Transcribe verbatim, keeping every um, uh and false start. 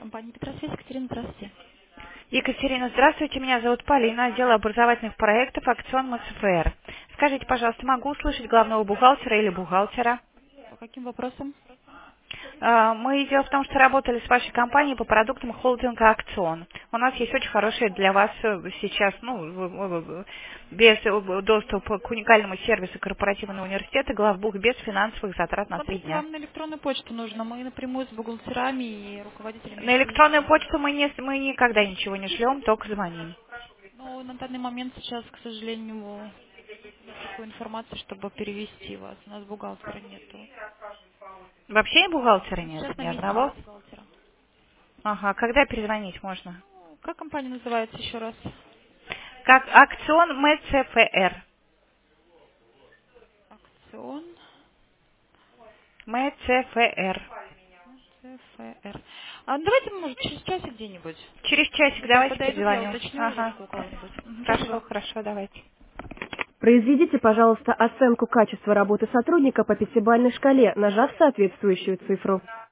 Компания Петросвязь, Екатерина, здравствуйте. Екатерина, здравствуйте. Меня зовут Полина, отдел образовательных проектов Акцион МСФР. Скажите, пожалуйста, могу услышать главного бухгалтера или бухгалтера? По каким вопросам? А, Мы дело в том, что работали с вашей компанией по продуктам холдинга Акцион. У нас есть очень хорошие для вас э, сейчас, ну, в- в- в- без э, доступа к уникальному сервису корпоративного университета, главбух без финансовых затрат на три Смотрите, дня. вам на электронную почту нужно. Мы напрямую с бухгалтерами и руководителями На не электронную связываемся. почту мы, не, мы никогда ничего не шлем, только звоним. Но на данный момент сейчас, к сожалению, нет такой информации, чтобы перевести вас. У нас бухгалтера нету. Вообще бухгалтера нет, Сейчас на ни месте нет одного? бухгалтера. Ага, когда перезвонить можно? Ну, как компания называется еще раз? Как акцион МЦФР. Акцион МЦФР. ЦФР. А ну, давайте, может, через часик где-нибудь. Через часик Если давайте подойдут, я перезвоню. уточню Ага. звонку у кого-нибудь. Мгм, Хорошо, спасибо. хорошо, давайте. Произведите, пожалуйста, оценку качества работы сотрудника по пятибалльной шкале, нажав соответствующую цифру.